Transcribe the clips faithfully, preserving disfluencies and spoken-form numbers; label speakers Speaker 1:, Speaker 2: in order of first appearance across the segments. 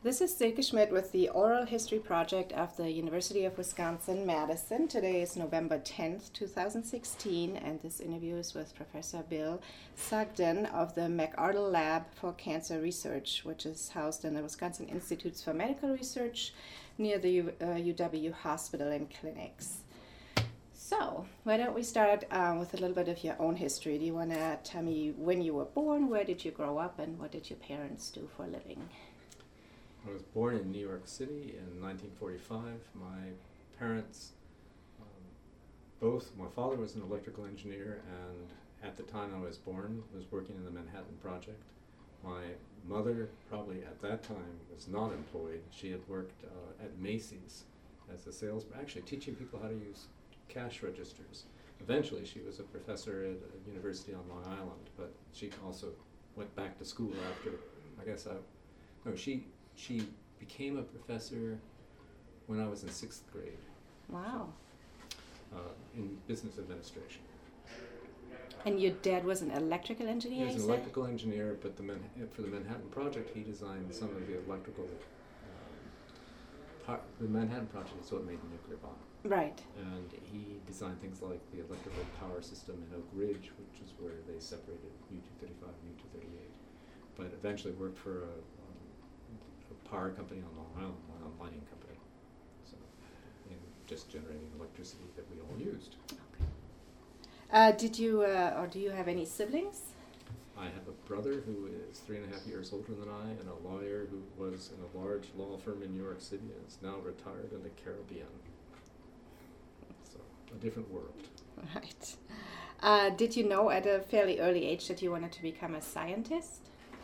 Speaker 1: This is Silke Schmidt with the Oral History Project of the University of Wisconsin-Madison. Today is November tenth, two thousand sixteen, and this interview is with Professor Bill Sugden of the McArdle Lab for Cancer Research, which is housed in the Wisconsin Institutes for Medical Research near the U, uh, U W Hospital and Clinics. So, why don't we start um, with a little bit of your own history? Do you want to tell me when you were born, where did you grow up, and what did your parents do for a living?
Speaker 2: I was born in New York City in nineteen forty-five. My parents, um, both, my father was an electrical engineer, and at the time I was born was working in the Manhattan Project. My mother, probably at that time, was not employed. She had worked uh, at Macy's as a sales, actually teaching people how to use cash registers. Eventually she was a professor at a university on Long Island, but she also went back to school after, I guess I, no, she, She became a professor when I was in sixth grade.
Speaker 1: Wow.
Speaker 2: Uh, in business administration.
Speaker 1: And your dad was an electrical engineer?
Speaker 2: He was an
Speaker 1: you said?
Speaker 2: electrical engineer, but the Man- for the Manhattan Project, he designed some of the electrical. Um, par- the Manhattan Project is what made the nuclear bomb.
Speaker 1: Right.
Speaker 2: And he designed things like the electrical power system in Oak Ridge, which is where they separated U two thirty-five and U two thirty-eight. But eventually worked for a power company on Long Island, Long Island Lighting Company, so in just generating electricity that we all used.
Speaker 1: Okay. Uh, did you, uh, or do you have any siblings?
Speaker 2: I have a brother who is three and a half years older than I, and a lawyer who was in a large law firm in New York City and is now retired in the Caribbean. So, a different world.
Speaker 1: Right. Uh, did you know at a fairly early age that you wanted to become a scientist?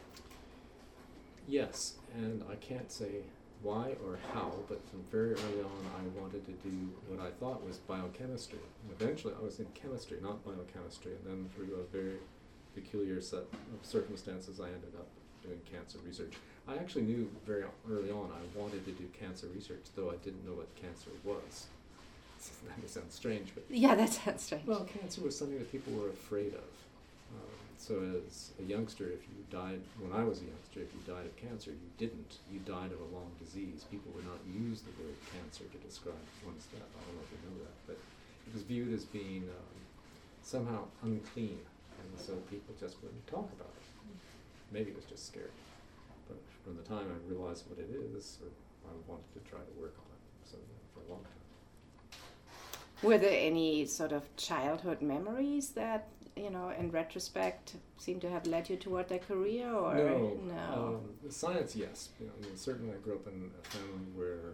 Speaker 2: Yes, and I can't say why or how, but from very early on I wanted to do what I thought was biochemistry. And eventually I was in chemistry, not biochemistry, and then through a very peculiar set of circumstances I ended up doing cancer research. I actually knew very early on I wanted to do cancer research, though I didn't know what cancer was. That may sound strange, but...
Speaker 1: Yeah, that sounds strange.
Speaker 2: Well, cancer was something that people were afraid of. Um, so as a youngster, if you died, when I was a youngster, if you died of cancer, you didn't. You died of a long disease. People would not use the word cancer to describe one's death. I don't know if you know that, but it was viewed as being um, somehow unclean, and so people just wouldn't talk about it. Maybe it was just scary. But from the time I realized what it is, or I wanted to try to work on it, so for a long time.
Speaker 1: Were there any sort of childhood memories that, you know, in retrospect, seem to have led you toward that career, or
Speaker 2: no?
Speaker 1: No.
Speaker 2: Um, science, yes. You know, I mean, certainly, I grew up in a family where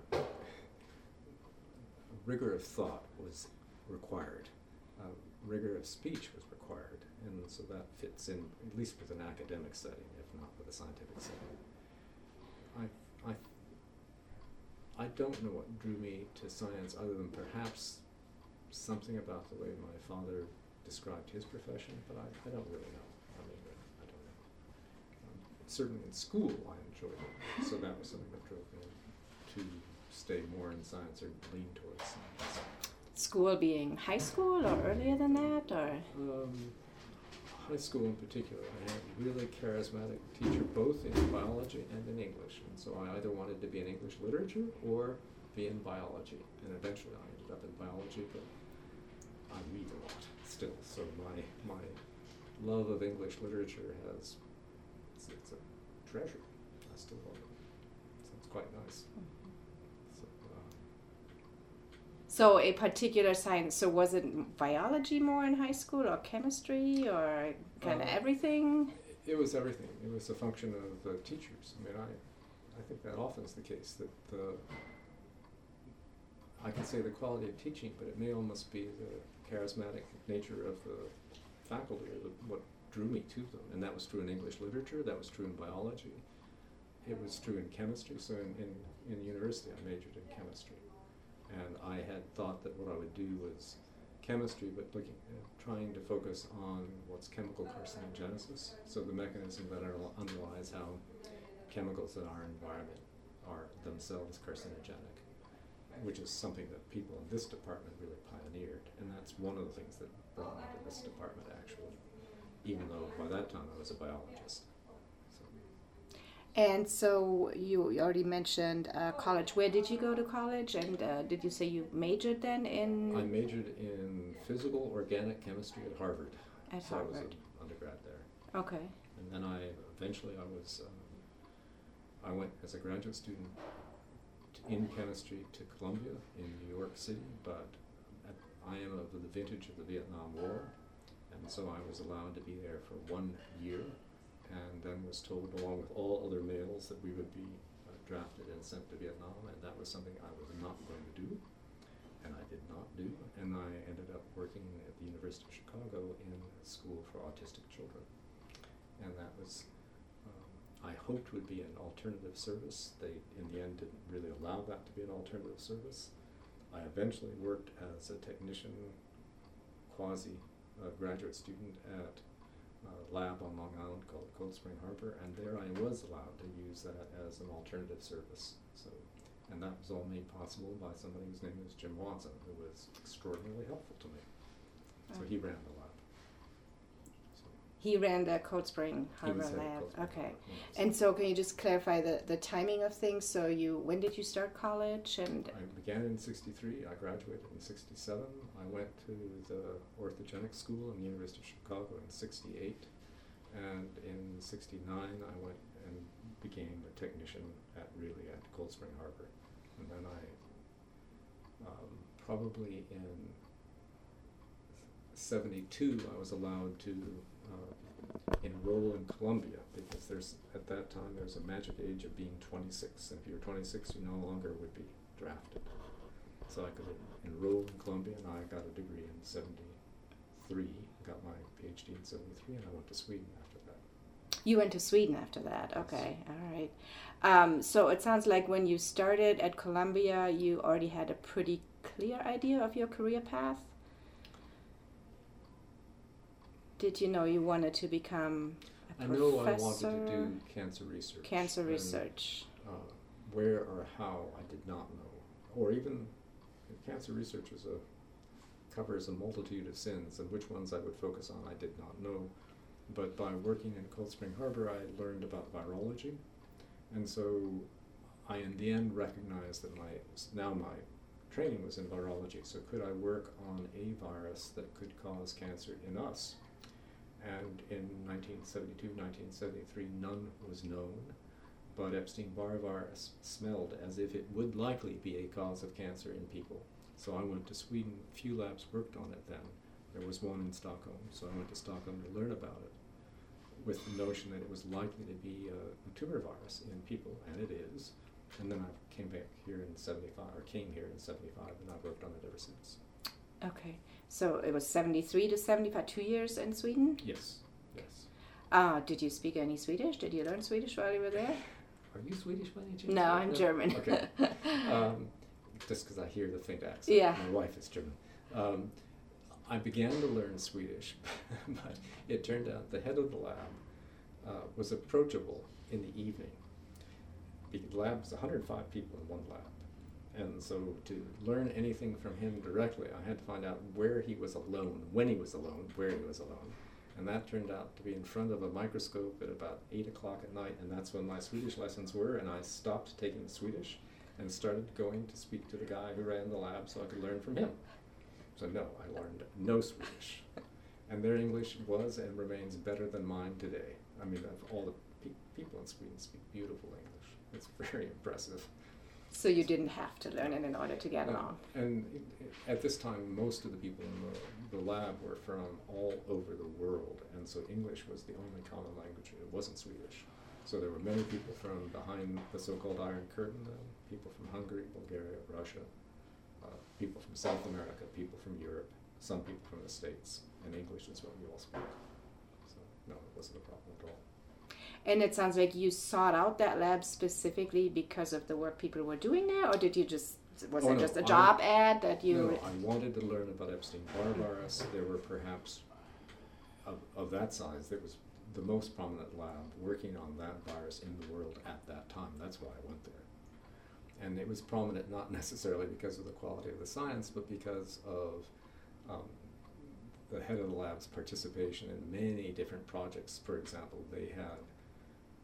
Speaker 2: rigor of thought was required, uh, rigor of speech was required, and so that fits in at least with an academic setting, if not with a scientific setting. I, I, I don't know what drew me to science, other than perhaps something about the way my father described his profession, but I, I don't really know. I mean, I don't know. Um, certainly in school I enjoyed it, so that was something that drove me to stay more in science or lean towards science.
Speaker 1: School being high school or earlier than that, or?
Speaker 2: Um, high school in particular, I had a really charismatic teacher both in biology and in English, and so I either wanted to be in English literature or be in biology, and eventually I ended up in biology, but I read a lot still, so my my love of English literature has, it's, it's a treasure. I still love it. So it's quite nice.
Speaker 1: Mm-hmm.
Speaker 2: So, uh,
Speaker 1: So a particular science, so was it biology more in high school, or chemistry, or kind of
Speaker 2: uh,
Speaker 1: everything?
Speaker 2: It was everything. It was a function of the teachers. I mean, I, I think that often is the case, that the, I can say the quality of teaching, but it may almost be the charismatic nature of the faculty, or the, what drew me to them. And that was true in English literature, that was true in biology. It was true in chemistry, so in, in, in university I majored in chemistry. And I had thought that what I would do was chemistry, but looking, uh, trying to focus on what's chemical carcinogenesis, so the mechanism that underlies how chemicals in our environment are themselves carcinogenic, which is something that people in this department really pioneered, and that's one of the things that brought me to this department, actually, even though by that time I was a biologist. So.
Speaker 1: And so you, you already mentioned uh, college. Where did you go to college? And uh, did you say you majored then in?
Speaker 2: I majored in physical organic chemistry at Harvard.
Speaker 1: At
Speaker 2: so
Speaker 1: Harvard.
Speaker 2: I was an undergrad there.
Speaker 1: Okay.
Speaker 2: And then I eventually I was um, I went as a graduate student to, in chemistry to Columbia in New York City, but at, I am of the vintage of the Vietnam War, and so I was allowed to be there for one year. And then was told, along with all other males, that we would be uh, drafted and sent to Vietnam, and that was something I was not going to do, and I did not do, and I ended up working at the University of Chicago in a school for autistic children. And that was, um, I hoped would be an alternative service. They, in the end, didn't really allow that to be an alternative service. I eventually worked as a technician, quasi-graduate student at Uh, lab on Long Island called Cold Spring Harbor, and there I was allowed to use that as an alternative service. So, and that was all made possible by somebody whose name was Jim Watson, who was extraordinarily helpful to me. So he ran the lab. So
Speaker 1: he ran the Cold Spring Harbor
Speaker 2: he was
Speaker 1: lab.
Speaker 2: Cold Spring
Speaker 1: Okay.
Speaker 2: Harbor, yes.
Speaker 1: And so can you just clarify the, the timing of things? So you, when did you start college? And
Speaker 2: I began in sixty-three. I graduated in sixty-seven. I went to the orthogenic school in the University of Chicago in sixty-eight. And in sixty-nine, I went and became a technician at really at Cold Spring Harbor. And then I, um, probably in seventy-two, I was allowed to uh, enroll in Columbia, because there's at that time there's a magic age of being twenty-six. And if you're twenty-six, you no longer would be drafted. So I could enroll in Columbia, and I got a degree in seventy-three, got my PhD in seventy-three, and I went to Sweden after that.
Speaker 1: you went to Sweden after that. Okay, all right. Um, so it sounds like when you started at Columbia, you already had a pretty clear idea of your career path. Did you know you wanted to become a
Speaker 2: I
Speaker 1: professor?
Speaker 2: know I wanted to do cancer research.
Speaker 1: Cancer
Speaker 2: and,
Speaker 1: research.
Speaker 2: Uh, where or how, I did not know. Or even, cancer research is a, covers a multitude of sins, and which ones I would focus on, I did not know. But by working in Cold Spring Harbor, I learned about virology. And so I, in the end, recognized that my, now my training was in virology, so could I work on a virus that could cause cancer in us? And in nineteen seventy-two, nineteen seventy-three, none was known, but Epstein-Barr virus smelled as if it would likely be a cause of cancer in people. So I went to Sweden. Few labs worked on it then. There was one in Stockholm, so I went to Stockholm to learn about it, with the notion that it was likely to be a, a tumor virus in people, and it is. And then I came back here in seventy-five, or came here in seventy-five, and I've worked on it ever since.
Speaker 1: Okay, so it was seventy-three to seventy-five, two years in Sweden?
Speaker 2: Yes, yes.
Speaker 1: Uh, did you speak any Swedish? Did you learn Swedish while you were there?
Speaker 2: Are you Swedish by any chance?
Speaker 1: No, I'm
Speaker 2: no?
Speaker 1: German.
Speaker 2: Okay. Um, just because I hear the faint accent.
Speaker 1: Yeah.
Speaker 2: My wife is German. Um, I began to learn Swedish, but it turned out the head of the lab uh, was approachable in the evening. The lab was one hundred five people in one lab. And so to learn anything from him directly, I had to find out where he was alone, when he was alone, where he was alone. And that turned out to be in front of a microscope at about eight o'clock at night, and that's when my Swedish lessons were, and I stopped taking Swedish and started going to speak to the guy who ran the lab so I could learn from him. So no, I learned no Swedish. And their English was and remains better than mine today. I mean, of all the pe- people in Sweden speak beautiful English. It's very impressive.
Speaker 1: So you didn't have to learn it in order to get
Speaker 2: Uh,
Speaker 1: along.
Speaker 2: And it, it, at this time, most of the people in the, the lab were from all over the world, and so English was the only common language. It wasn't Swedish. So there were many people from behind the so-called Iron Curtain, uh, people from Hungary, Bulgaria, Russia, uh, people from South America, people from Europe, some people from the States, and English is what we all spoke. So no, it wasn't a problem at all.
Speaker 1: And it sounds like you sought out that lab specifically because of the work people were doing there, or did you just, was
Speaker 2: Oh,
Speaker 1: it
Speaker 2: no,
Speaker 1: just a
Speaker 2: I-
Speaker 1: job ad that you...
Speaker 2: No, I wanted to learn about Epstein-Barr virus. There were perhaps, of, of that size, there was the most prominent lab working on that virus in the world at that time. That's why I went there. And it was prominent not necessarily because of the quality of the science, but because of um, the head of the lab's participation in many different projects. For example, they had,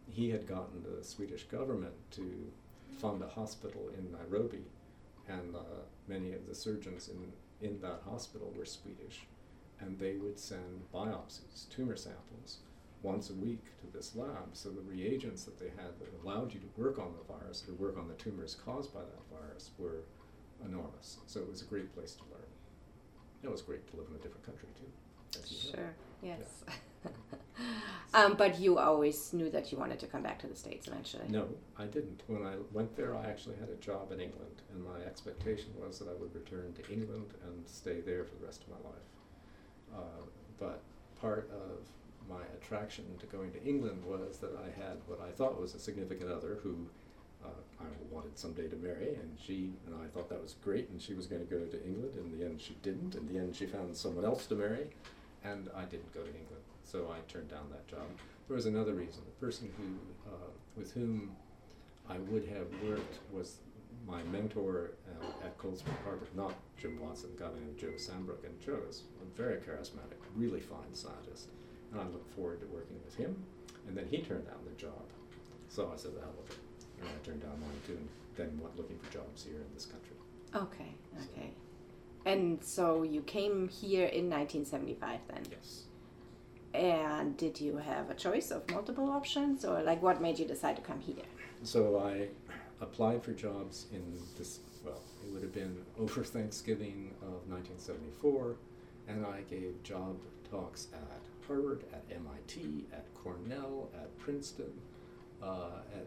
Speaker 2: he had gotten the Swedish government to fund a hospital in Nairobi, and uh, many of the surgeons in, in that hospital were Swedish, and they would send biopsies, tumor samples, once a week to this lab. So the reagents that they had that allowed you to work on the virus or work on the tumors caused by that virus were enormous. So it was a great place to learn. It was great to live in a different country too. As you know.
Speaker 1: Sure, yes. Yeah. um, but you always knew that you wanted to come back to the States eventually.
Speaker 2: No, I didn't. When I went there, I actually had a job in England, and my expectation was that I would return to England and stay there for the rest of my life. Uh, but part of my attraction to going to England was that I had what I thought was a significant other who uh, I wanted someday to marry, and she and I thought that was great, and she was going to go to England. In the end, she didn't. In the end, she found someone else to marry, and I didn't go to England, so I turned down that job. There was another reason. The person who, uh, with whom I would have worked was my mentor uh, at Colesberg Harvard, not Jim Watson, a guy named Joe Sambrook, and Joe is a very charismatic, really fine scientist, and I look forward to working with him. And then he turned down the job, so I said, the hell with it. And I turned down mine too, and then went looking for jobs here in this country.
Speaker 1: Okay, okay. So. And so you came here in nineteen seventy-five then?
Speaker 2: Yes.
Speaker 1: And did you have a choice of multiple options, or like what made you decide to come here?
Speaker 2: So I applied for jobs in this, well, it would have been over Thanksgiving of nineteen seventy-four, and I gave job talks at Harvard, at M I T, at Cornell, at Princeton, uh, at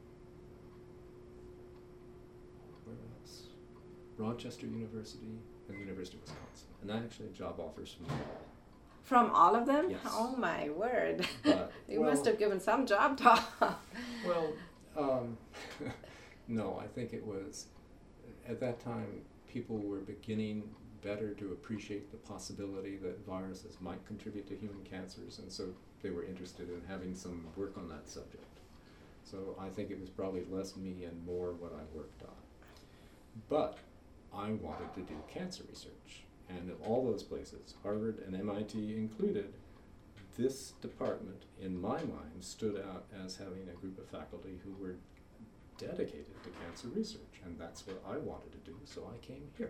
Speaker 2: where else? Rochester University and the University of Wisconsin. And I actually had job offers from them all.
Speaker 1: From all of them?
Speaker 2: Yes.
Speaker 1: Oh my word.
Speaker 2: But,
Speaker 1: you
Speaker 2: well,
Speaker 1: must have given some job talk.
Speaker 2: Well, um, no, I think it was, at that time, people were beginning better to appreciate the possibility that viruses might contribute to human cancers, and so they were interested in having some work on that subject. So I think it was probably less me and more what I worked on. But I wanted to do cancer research, and of all those places, Harvard and M I T included, this department, in my mind, stood out as having a group of faculty who were dedicated to cancer research, and that's what I wanted to do, so I came here.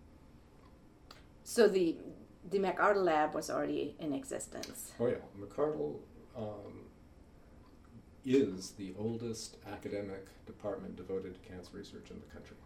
Speaker 1: So the the McArdle lab was already in existence.
Speaker 2: Oh yeah, McArdle um, is the oldest academic department devoted to cancer research in the country.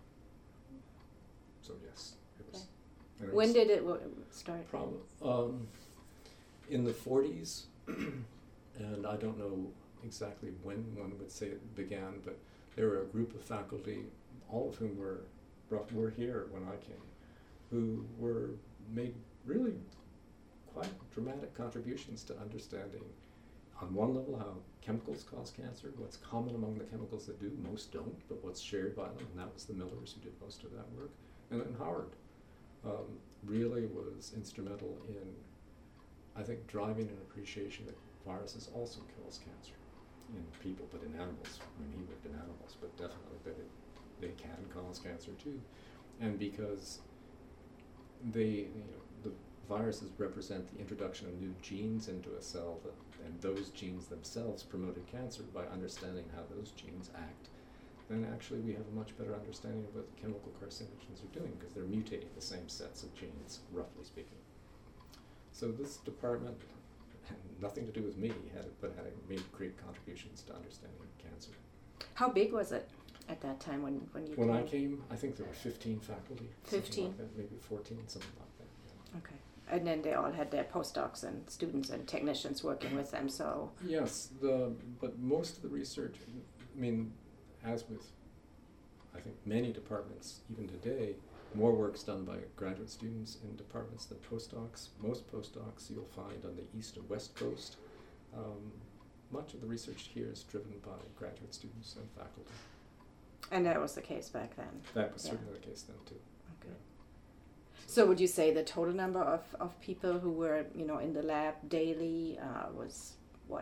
Speaker 2: So yes, it was.
Speaker 1: Okay. When did it w- start?
Speaker 2: Probably um, in the forties, and I don't know exactly when one would say it began, but there were a group of faculty, all of whom were were here when I came, who were made really quite dramatic contributions to understanding, on one level, how chemicals cause cancer, what's common among the chemicals that do, most don't, but what's shared by them, and that was the Millers who did most of that work. And then Howard um, really was instrumental in, I think, driving an appreciation that viruses also cause cancer in people, but in animals. I mean, he worked in animals, but definitely that it, they can cause cancer too. And because they, you know, the viruses represent the introduction of new genes into a cell, that, and those genes themselves promoted cancer. By understanding how those genes act, then actually we have a much better understanding of what the chemical carcinogens are doing, because they're mutating the same sets of genes, roughly speaking. So this department had nothing to do with me, had it, but had made great contributions to understanding cancer.
Speaker 1: How big was it at that time when, when you
Speaker 2: When
Speaker 1: came?
Speaker 2: I came, I think there were fifteen faculty.
Speaker 1: fifteen?
Speaker 2: Like that, maybe fourteen, something like that. Yeah.
Speaker 1: Okay. And then they all had their postdocs and students and technicians working with them, so...
Speaker 2: Yes, the but most of the research, I mean, as with, I think, many departments, even today, more work's done by graduate students in departments than postdocs. Most postdocs you'll find on the east and west coast. Um, much of the research here is driven by graduate students and faculty.
Speaker 1: And that was the case back then?
Speaker 2: That was
Speaker 1: Yeah.
Speaker 2: certainly the case then, too.
Speaker 1: Okay. So would you say the total number of, of people who were, you know, in the lab daily uh, was, what,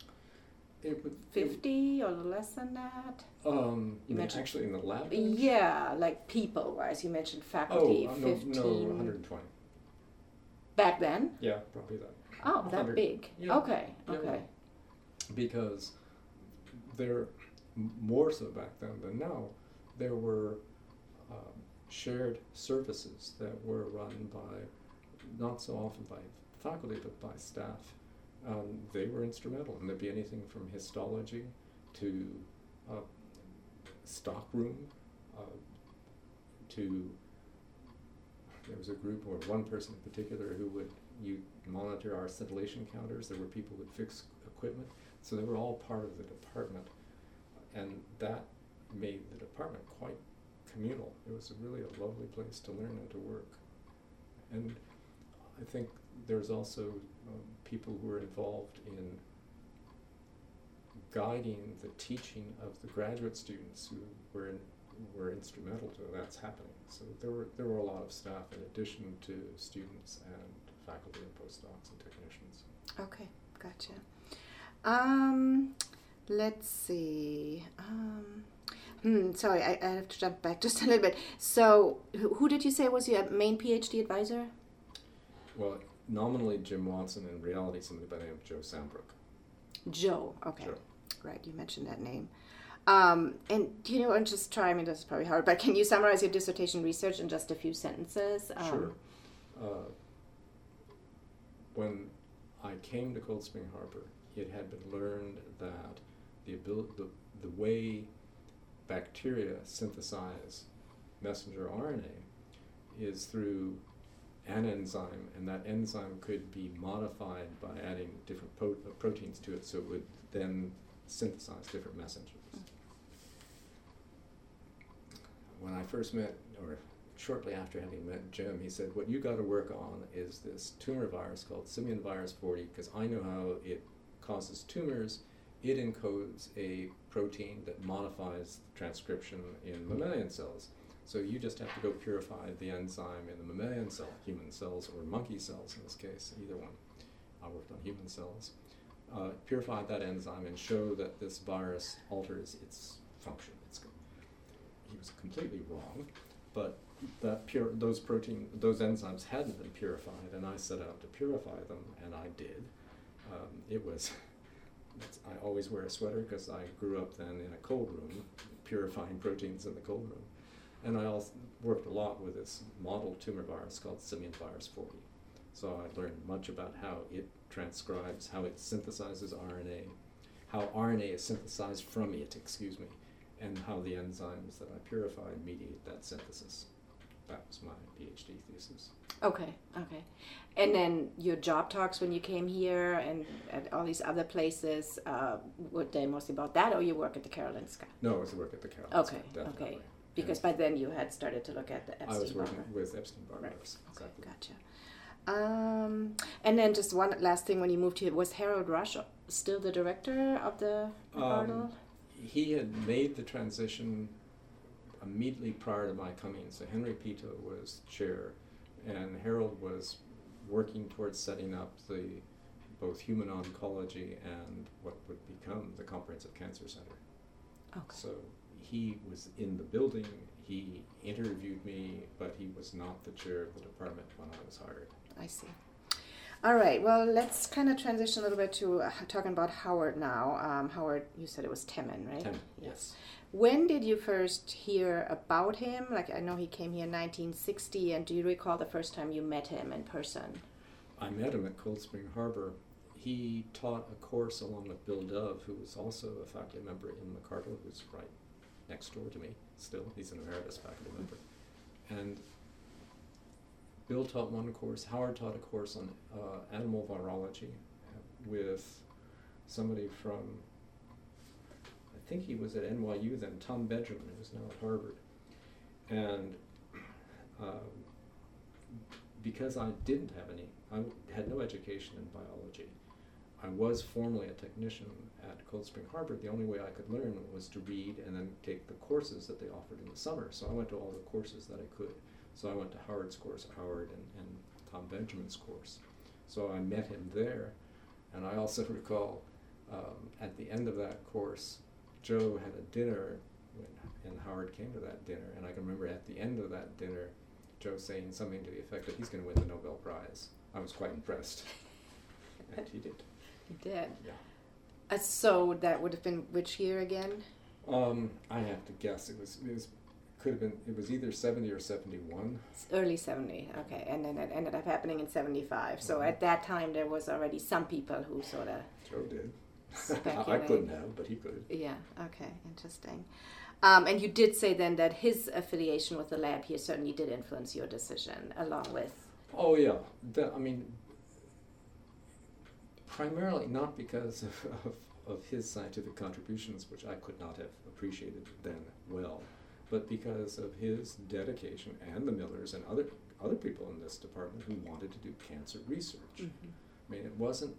Speaker 2: It would,
Speaker 1: fifty or less than that?
Speaker 2: Um,
Speaker 1: You
Speaker 2: you mean
Speaker 1: mentioned-
Speaker 2: actually in the lab?
Speaker 1: Yeah, like people-wise. You mentioned faculty,
Speaker 2: Oh, uh, no,
Speaker 1: fifteen.
Speaker 2: no, one hundred twenty.
Speaker 1: Back then?
Speaker 2: Yeah, probably that.
Speaker 1: Oh, that
Speaker 2: one hundred.
Speaker 1: big.
Speaker 2: Yeah.
Speaker 1: Okay,
Speaker 2: Yeah,
Speaker 1: okay.
Speaker 2: Because there, m- more so back then than now, there were um, shared services that were run by, not so often by faculty, but by staff. Um, they were instrumental, and there'd be anything from histology to uh, stockroom, uh, to, there was a group, or one person in particular, who would you monitor our scintillation counters. There were people who would fix equipment. So they were all part of the department, and that made the department quite communal. It was really a lovely place to learn and to work. And I think there's also um, people who were involved in guiding the teaching of the graduate students who were in, were instrumental to that's happening. So there were there were a lot of staff in addition to students and faculty and postdocs and technicians.
Speaker 1: Okay, gotcha. Um, let's see. Um, hmm, sorry, I, I have to jump back just a little bit. So, who, who did you say was your main PhD advisor?
Speaker 2: Well, nominally Jim Watson, in reality somebody by the name of Joe Sambrook.
Speaker 1: Joe, okay.
Speaker 2: Joe.
Speaker 1: Right, you mentioned that name. Um, and do you know, and just try, I mean, this is probably hard, but can you summarize your dissertation research in just a few sentences? Um,
Speaker 2: Sure. Uh, when I came to Cold Spring Harbor, it had been learned that the ability, the, the way bacteria synthesize messenger R N A is through an enzyme, and that enzyme could be modified by adding different po- uh, proteins to it, so it would then synthesize different messengers. When I first met, or shortly after having met Jim, he said, what you got to work on is this tumor virus called simian virus forty, because I know how it causes tumors. It encodes a protein that modifies transcription in mammalian cells. So you just have to go purify the enzyme in the mammalian cell, human cells or monkey cells in this case, either one. I worked on human cells. Uh, purify that enzyme and show that this virus alters its function. It's, he was completely wrong, but that pure, those protein, those enzymes hadn't been purified, and I set out to purify them, and I did. Um, it was, it's, I always wear a sweater because I grew up then in a cold room, purifying proteins in the cold room. And I also worked a lot with this model tumor virus called simian virus forty. So I learned much about how it transcribes, how it synthesizes R N A, how R N A is synthesized from it, excuse me, and how the enzymes that I purified mediate that synthesis. That was my PhD thesis.
Speaker 1: Okay, okay. And then your job talks when you came here and at all these other places, uh, were they mostly about that, or you work at the Karolinska?
Speaker 2: No, I was work at the Karolinska,
Speaker 1: Okay,
Speaker 2: definitely.
Speaker 1: okay. Because by then you had started to look at the Epstein-Barr.
Speaker 2: I was working with Epstein-Barr
Speaker 1: Right.
Speaker 2: virus.
Speaker 1: Okay,
Speaker 2: Exactly.
Speaker 1: gotcha. Um, and then just one last thing, when you moved here, was Harold Rush still the director of the McArdle?
Speaker 2: Um, he had made the transition immediately prior to my coming. So Henry Pito was chair, and Harold was working towards setting up the both human oncology and what would become the Comprehensive Cancer Center.
Speaker 1: Okay.
Speaker 2: So he was in the building, he interviewed me, but he was not the chair of the department when I was hired.
Speaker 1: I see. All right, well, let's kind of transition a little bit to uh, talking about Howard now. Um, Howard, you said it was Temin, right?
Speaker 2: Temin, yes.
Speaker 1: When did you first hear about him? Like, I know he came here in nineteen sixty, and do you recall the first time you met him in person?
Speaker 2: I met him at Cold Spring Harbor. He taught a course along with Bill Dove, who was also a faculty member in McArdle, who's right next door to me still. He's an emeritus faculty member. And Bill taught one course, Howard taught a course on uh, animal virology with somebody from, I think he was at N Y U then, Tom Benjamin, who's now at Harvard. And um, because I didn't have any, I had no education in biology. I was formally a technician at Cold Spring Harbor. The only way I could learn was to read and then take the courses that they offered in the summer. So I went to all the courses that I could. So I went to Howard's course, Howard and, and Tom Benjamin's course. So I met him there. And I also recall um, at the end of that course, Joe had a dinner when, and Howard came to that dinner. And I can remember at the end of that dinner, Joe saying something to the effect that he's going to win the Nobel Prize. I was quite impressed. And he did.
Speaker 1: He did.
Speaker 2: Yeah.
Speaker 1: Uh, so that would have been which year again?
Speaker 2: Um, I have to guess. It was it was could have been it was either seventy or seventy-one.
Speaker 1: Early seventy, okay, and then it ended up happening in seventy-five. So
Speaker 2: Mhm.
Speaker 1: at that time, there was already some people who sort of
Speaker 2: Joe did.
Speaker 1: speculate.
Speaker 2: I couldn't have, but he could.
Speaker 1: Yeah. Okay. Interesting. Um, and you did say then that his affiliation with the lab here certainly did influence your decision, along with.
Speaker 2: Oh yeah, that, I mean, primarily not because of, of, of his scientific contributions, which I could not have appreciated then well, but because of his dedication and the Millers and other other people in this department who wanted to do cancer research.
Speaker 1: Mm-hmm.
Speaker 2: I mean, it wasn't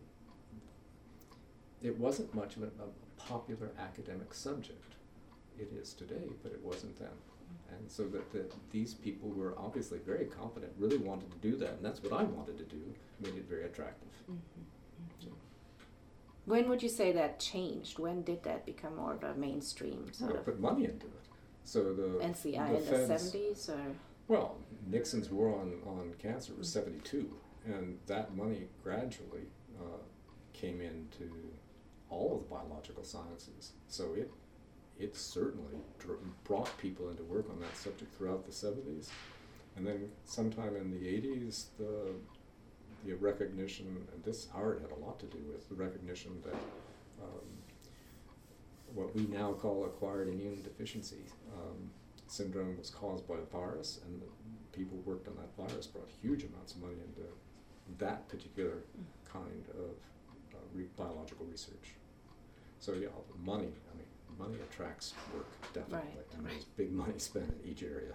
Speaker 2: it wasn't much of a, a popular academic subject. It is today, but it wasn't then. And so that the, these people who were obviously very competent really wanted to do that, and that's what I wanted to do, made it very attractive.
Speaker 1: Mm-hmm. Mm-hmm. So. When would you say that changed? When did that become more of a mainstream sort
Speaker 2: Well,
Speaker 1: of?
Speaker 2: put money into it. So the
Speaker 1: N C I
Speaker 2: the
Speaker 1: in the
Speaker 2: feds,
Speaker 1: seventies, or?
Speaker 2: Well, Nixon's war on, on cancer was
Speaker 1: Mm-hmm.
Speaker 2: seventy-two, and that money gradually uh, came into all of the biological sciences. So it it certainly dr- brought people into work on that subject throughout the seventies. And then sometime in the eighties, the the recognition, and this Howard had a lot to do with, the recognition that um, what we now call acquired immune deficiency um, syndrome was caused by a virus, and the people who worked on that virus brought huge amounts of money into that particular kind of uh, re- biological research. So yeah, money, I mean, money attracts work, definitely,
Speaker 1: Right,
Speaker 2: and
Speaker 1: right.
Speaker 2: there's big money spent in each area.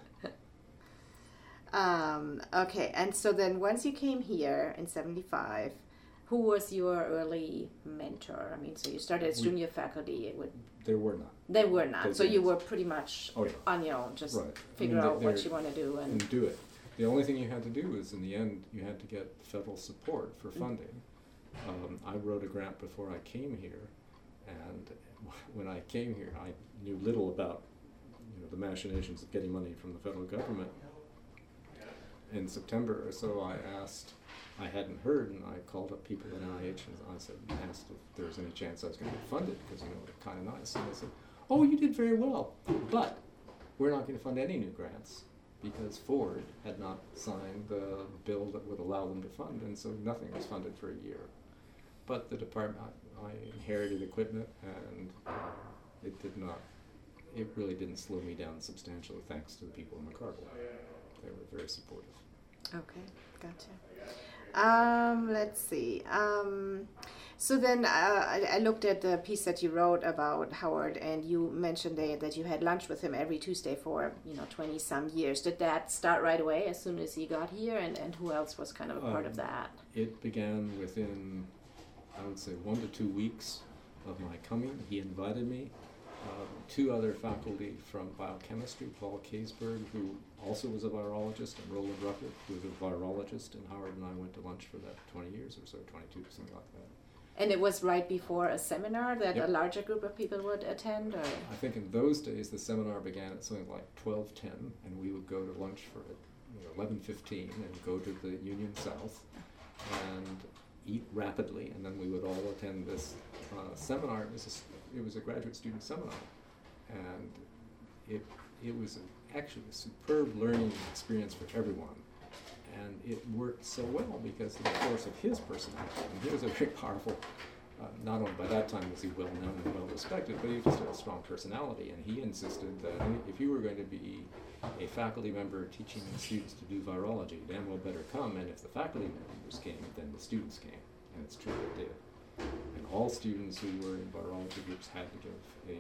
Speaker 1: Um, okay, and so then once you came here in seventy-five, who was your early mentor? I mean, so you started as
Speaker 2: We-
Speaker 1: junior faculty. It would
Speaker 2: There were none.
Speaker 1: they were not.
Speaker 2: They
Speaker 1: So you
Speaker 2: didn't.
Speaker 1: were pretty much
Speaker 2: Oh yeah.
Speaker 1: on your own, just
Speaker 2: Right.
Speaker 1: figure
Speaker 2: I mean,
Speaker 1: out
Speaker 2: they-
Speaker 1: what
Speaker 2: they're-
Speaker 1: you want to do and.
Speaker 2: and do it. The only thing you had to do is, in the end, you had to get federal support for funding. Um, I wrote a grant before I came here, and when I came here, I knew little about, you know, the machinations of getting money from the federal government. In September or so, I asked, I hadn't heard, and I called up people at N I H and I said, asked if there was any chance I was going to get funded, because, you know, they're kind of nice. And they said, oh, you did very well, but we're not going to fund any new grants, because Ford had not signed the bill that would allow them to fund, and so nothing was funded for a year. But the department, I, I inherited equipment, and uh, it did not, it really didn't slow me down substantially, thanks to the people in McCardle. They were very supportive.
Speaker 1: Okay, gotcha. Um, let's see. Um, so then uh, I, I looked at the piece that you wrote about Howard, and you mentioned there that you had lunch with him every Tuesday for, you know, twenty some years. Did that start right away as soon as he got here, and, and who else was kind of a part
Speaker 2: Um,
Speaker 1: of that?
Speaker 2: It began within, I would say, one to two weeks of my coming. He invited me. Uh, two other faculty from biochemistry, Paul Kaysberg, who also was a virologist, and Roland Ruppert, who was a virologist, and Howard and I went to lunch for that twenty years or so, twenty-two, something like that.
Speaker 1: And it was right before a seminar that
Speaker 2: Yep.
Speaker 1: a larger group of people would attend, or?
Speaker 2: I think in those days the seminar began at something like twelve ten, and we would go to lunch for you know, eleven fifteen and go to the Union South and eat rapidly, and then we would all attend this uh, seminar. It was a, it was a graduate student seminar, and it it was a, actually a superb learning experience for everyone. And it worked so well because of the force of his personality. And he was a very powerful, uh, not only by that time was he well known and well respected, but he just had a strong personality. And he insisted that if you were going to be a faculty member teaching students to do virology, damn well better come. And if the faculty members came, then the students came. And it's true, they did. And all students who were in virology groups had to give a,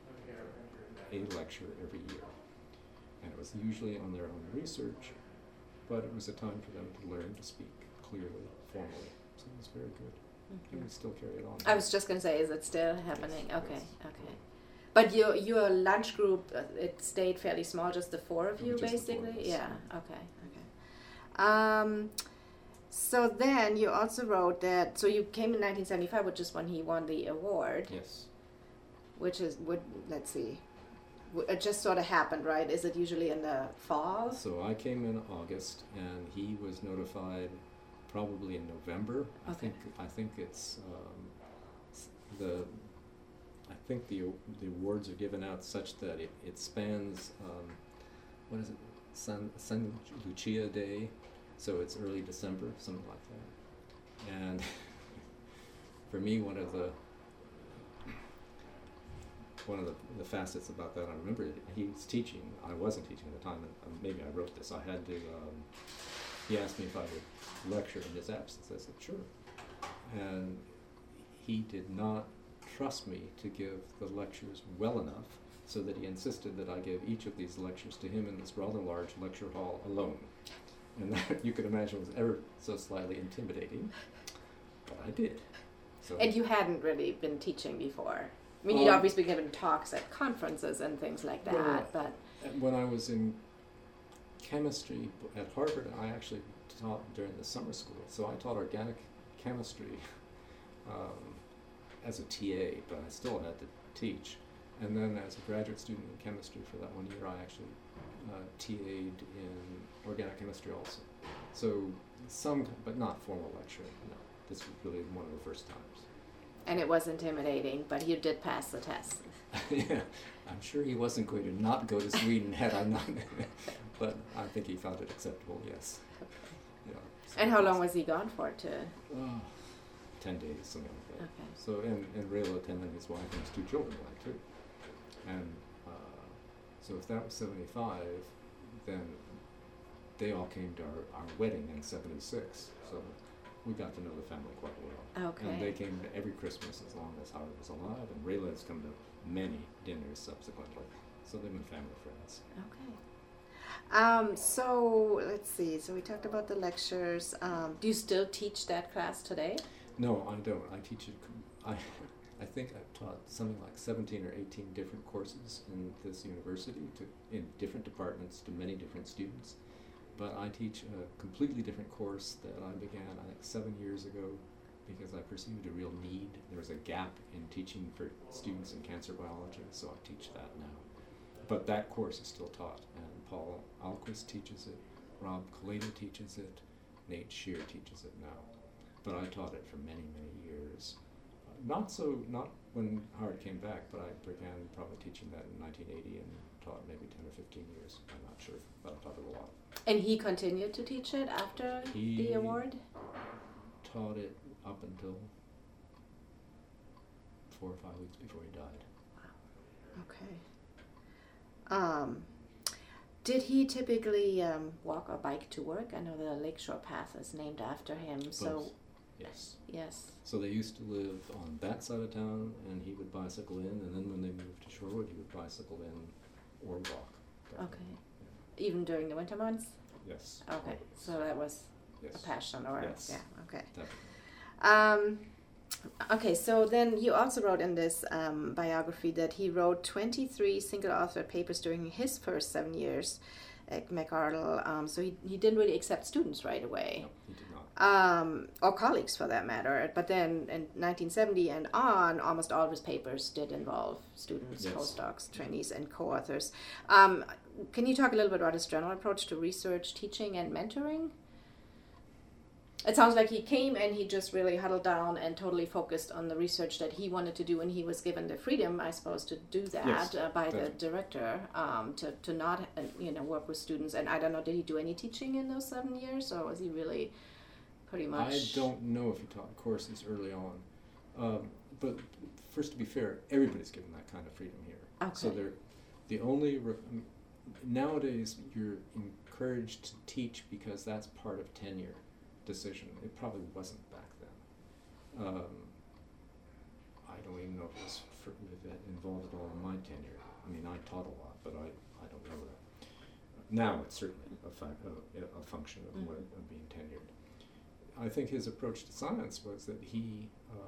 Speaker 2: a lecture every year. And it was usually on their own research, but it was a time for them to learn to speak clearly, formally. So it was very good.
Speaker 1: Mm-hmm.
Speaker 2: And we still carry it on.
Speaker 1: I was just going to say, is it still happening?
Speaker 2: Yes,
Speaker 1: Okay,
Speaker 2: yes.
Speaker 1: okay. But your your lunch group, uh, it stayed fairly small, just the four of you,
Speaker 2: Just the four
Speaker 1: basically?
Speaker 2: of us,
Speaker 1: Yeah,
Speaker 2: yeah.
Speaker 1: okay, okay. Um, so then you also wrote that, so you came in nineteen seventy-five, which is when he won the award,
Speaker 2: Yes.
Speaker 1: which is, would let's see, w- it just sort of happened, right? Is it usually in the fall?
Speaker 2: So I came in August, and he was notified probably in November. I
Speaker 1: Okay.
Speaker 2: think I think it's um, s- the I think the the awards are given out such that it, it spans, um, what is it, San, San Lucia Day, so it's early December, something like that. And for me, one of the one of the, the facets about that, I remember he was teaching, I wasn't teaching at the time, and maybe I wrote this, I had to, um, he asked me if I would lecture in his absence. I said, sure. And he did not trust me to give the lectures well enough, so that he insisted that I give each of these lectures to him in this rather large lecture hall alone. And that, you could imagine, was ever so slightly intimidating, but I did. So,
Speaker 1: and you hadn't really been teaching before? I mean,
Speaker 2: um,
Speaker 1: you'd obviously given talks at conferences and things like that,
Speaker 2: well,
Speaker 1: but...
Speaker 2: When I was in chemistry at Harvard, I actually taught during the summer school. So I taught organic chemistry um, as a T A, but I still had to teach. And then as a graduate student in chemistry for that one year, I actually uh, T A'd in organic chemistry also. So some, but not formal lecturing, no. This was really one of the first times.
Speaker 1: And it was intimidating, but you did pass the test.
Speaker 2: Yeah, I'm sure he wasn't going to not go to Sweden had I not, but I think he found it acceptable, yes. Yeah, so
Speaker 1: and how long was he gone for to?
Speaker 2: Oh, ten days, something like that.
Speaker 1: Okay.
Speaker 2: So, and, and Rayla attended his wife and his two children went too. And uh, so if that was seventy-five, then they all came to our, our wedding in seventy-six. So we got to know the family quite well.
Speaker 1: Okay.
Speaker 2: And they came to every Christmas as long as Howard was alive, and Rayla has come to many dinners subsequently. So they've been family friends.
Speaker 1: Okay. Um, so let's see. So we talked about the lectures. Um, do you still teach that class today?
Speaker 2: No, I don't. I teach it. I, I think I've taught something like seventeen or eighteen different courses in this university to in different departments to many different students. But I teach a completely different course that I began, I think, seven years ago because I perceived a real need. There was a gap in teaching for students in cancer biology, so I teach that now. But that course is still taught, and Paul Alquist teaches it, Rob Colado teaches it, Nate Shear teaches it now. But I taught it for many, many years. Uh, not so, not when Howard came back, but I began probably teaching that in nineteen eighty and taught maybe ten or fifteen years. I'm not sure, but I taught it a lot.
Speaker 1: And he continued to teach it after
Speaker 2: he
Speaker 1: the award?
Speaker 2: Taught it up until four or five weeks before he died.
Speaker 1: Wow. Okay. Um, did he typically um, walk or bike to work? I know the Lakeshore Path is named after him.
Speaker 2: Both.
Speaker 1: So
Speaker 2: yes.
Speaker 1: Yes.
Speaker 2: So they used to live on that side of town, and he would bicycle in, and then when they moved to Shorewood, he would bicycle in or walk.
Speaker 1: Okay. Yeah. Even during the winter months?
Speaker 2: Yes.
Speaker 1: Okay.
Speaker 2: Always.
Speaker 1: So that was
Speaker 2: yes.
Speaker 1: a passion, or
Speaker 2: yes.
Speaker 1: yeah. Okay.
Speaker 2: Definitely.
Speaker 1: Um, okay, so then you also wrote in this um, biography that he wrote twenty-three single-authored papers during his first seven years at McArdle. Um, so he, he didn't really accept students right away.
Speaker 2: No, he did not.
Speaker 1: Um, or colleagues for that matter. But then in nineteen seventy and on, almost all of his papers did involve students,
Speaker 2: yes.
Speaker 1: postdocs, trainees, and co-authors. Um, can you talk a little bit about his general approach to research, teaching, and mentoring? It sounds like he came and he just really huddled down and totally focused on the research that he wanted to do, and he was given the freedom, I suppose, to do that
Speaker 2: yes,
Speaker 1: uh, by
Speaker 2: definitely.
Speaker 1: the director um, to to not uh, you know work with students. And I don't know, did he do any teaching in those seven years, or was he really pretty much?
Speaker 2: I don't know if he taught courses early on, um, but first, to be fair, everybody's given that kind of freedom here.
Speaker 1: Okay.
Speaker 2: So they're the only re- nowadays you're encouraged to teach because that's part of tenure decision. It probably wasn't back then. Um, I don't even know if it was for, if it involved at all in my tenure. I mean, I taught a lot, but I, I don't know that. Now it's certainly a, fa- a, a function of,
Speaker 1: Mm-hmm.
Speaker 2: what, of being tenured. I think his approach to science was that he uh,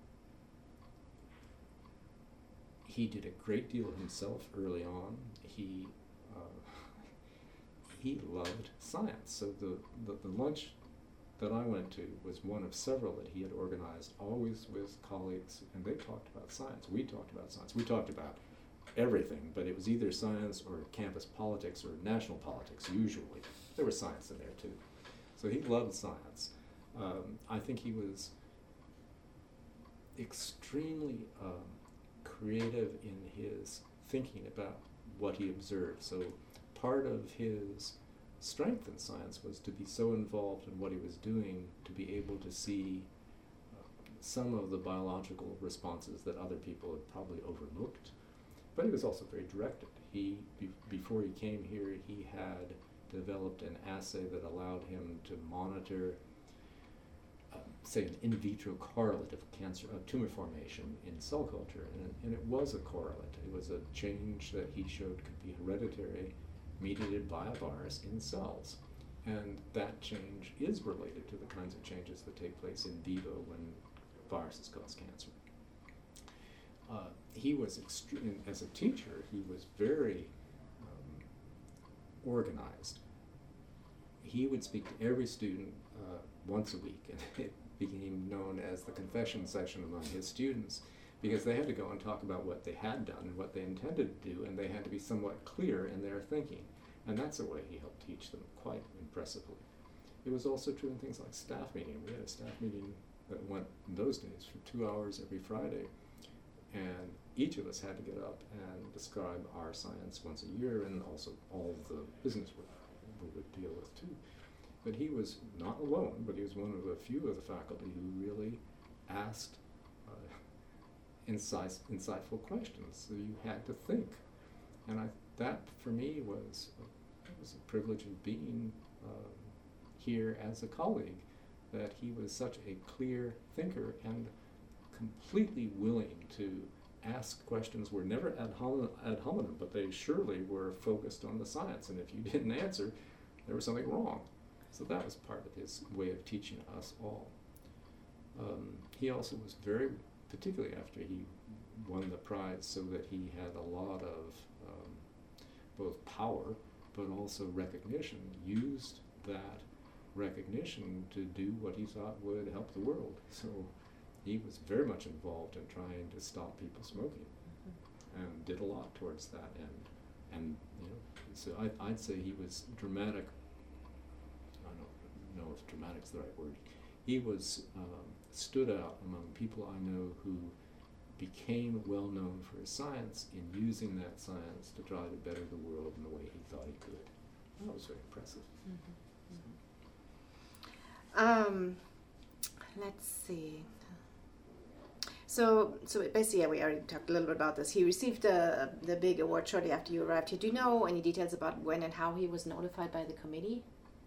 Speaker 2: he did a great deal himself early on. He uh, he loved science. So the, the, the lunch that I went to was one of several that he had organized, always with colleagues, and they talked about science. We talked about science. We talked about everything, but it was either science or campus politics or national politics, usually. There was science in there, too. So he loved science. Um, I think he was extremely um, creative in his thinking about what he observed. So part of his strength in science was to be so involved in what he was doing to be able to see uh, some of the biological responses that other people had probably overlooked. But he was also very directed. He, be, before he came here, he had developed an assay that allowed him to monitor, uh, say, an in vitro correlate of cancer, of tumor formation in cell culture, and it, and it was a correlate. It was a change that he showed could be hereditary, mediated by a virus in cells, and that change is related to the kinds of changes that take place in vivo when viruses cause cancer. Uh, he was extreme as a teacher. He was very um, organized. He would speak to every student uh, once a week, and it became known as the confession session among his students, because they had to go and talk about what they had done and what they intended to do, and they had to be somewhat clear in their thinking. And that's a way he helped teach them quite impressively. It was also true in things like staff meeting. We had a staff meeting that went, in those days, for two hours every Friday, and each of us had to get up and describe our science once a year, and also all of the business work we would deal with too. But he was not alone, but he was one of the few of the faculty who really asked uh, incis- insightful questions. So you had to think. And I, that, for me, was a, was a privilege of being um, here as a colleague, that he was such a clear thinker and completely willing to ask questions were never ad, hom- ad hominem, but they surely were focused on the science, and if you didn't answer, there was something wrong. So that was part of his way of teaching us all. Um, he also was very, particularly after he won the prize, so that he had a lot of um, both power, but also recognition, used that recognition to do what he thought would help the world. So he was very much involved in trying to stop people smoking, mm-hmm. and did a lot towards that end. And you know, so I, I'd say he was dramatic. I don't know if dramatic's the right word. He was um, stood out among people I know who became well known for his science in using that science to try to better the world in the way he thought he could. That was very impressive.
Speaker 1: Mm-hmm. Mm-hmm. Um, let's see. So, so basically, yeah, we already talked a little bit about this. He received the the big award shortly after you arrived here. Do you know any details about when and how he was notified by the committee?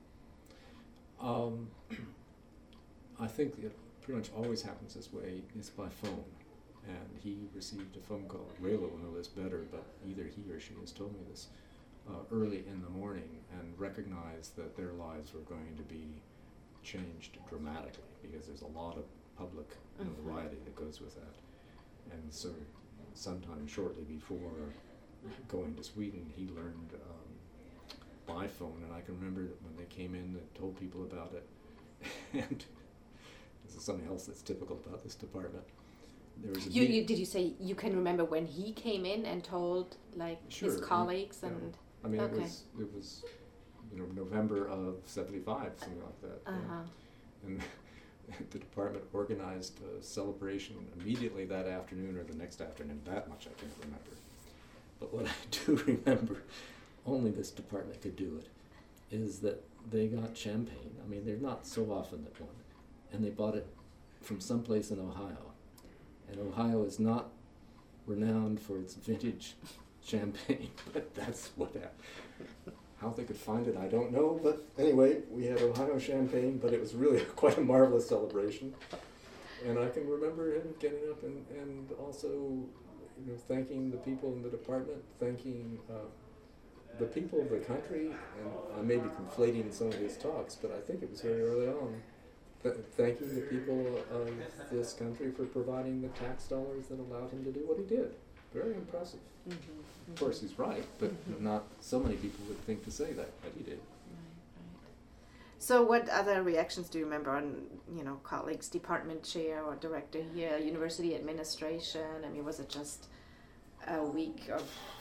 Speaker 2: Um, I think it pretty much always happens this way. It's by phone, and he received a phone call. Rayla will know this better, but either he or she has told me this uh, early in the morning, and recognized that their lives were going to be changed dramatically, because there's a lot of public notoriety that goes with that. And so sometime shortly before going to Sweden, he learned um, by phone, and I can remember that when they came in and told people about it, and this is something else that's typical about this department. There was a
Speaker 1: you, you Did you say you can remember when he came in and told like
Speaker 2: sure,
Speaker 1: his colleagues?
Speaker 2: yeah.
Speaker 1: And
Speaker 2: I mean,
Speaker 1: okay.
Speaker 2: it was it was you know November of seventy-five, something like that.
Speaker 1: Uh-huh.
Speaker 2: Yeah. And the department organized a celebration immediately that afternoon or the next afternoon. That much I can't remember. But what I do remember, only this department could do it, is that they got champagne. I mean, they're not so often that one. And they bought it from someplace in Ohio. And Ohio is not renowned for its vintage champagne, but that's what happened. How they could find it, I don't know, but anyway, we had Ohio champagne, but it was really quite a marvelous celebration. And I can remember him getting up and, and also, you know, thanking the people in the department, thanking uh, the people of the country, and I may be conflating some of his talks, but I think it was very early on, th- thanking the people of this country for providing the tax dollars that allowed him to do what he did. Very impressive. Mm-hmm. Of course, he's right, but mm-hmm. not so many people would think to say that, but he did.
Speaker 1: Right, right. So, what other reactions do you remember on, you know, colleagues, department chair or director here, university administration? I mean, was it just a week of